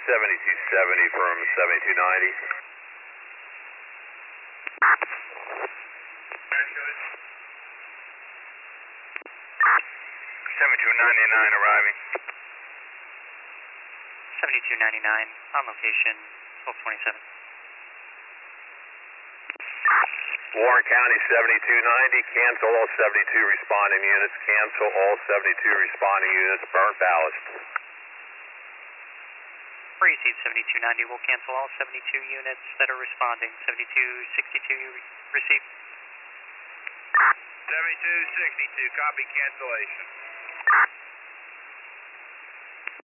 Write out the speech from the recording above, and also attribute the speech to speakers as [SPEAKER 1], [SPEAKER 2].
[SPEAKER 1] 7270 from 7290. 7299 arriving.
[SPEAKER 2] 7299 on location, 1227.
[SPEAKER 1] Warren County 7290, cancel all 72 responding units, cancel all 72 responding units, burn ballast.
[SPEAKER 2] Receive 7290, we'll cancel all 72 units that are responding. 7262 receive.
[SPEAKER 1] 7262, copy cancellation.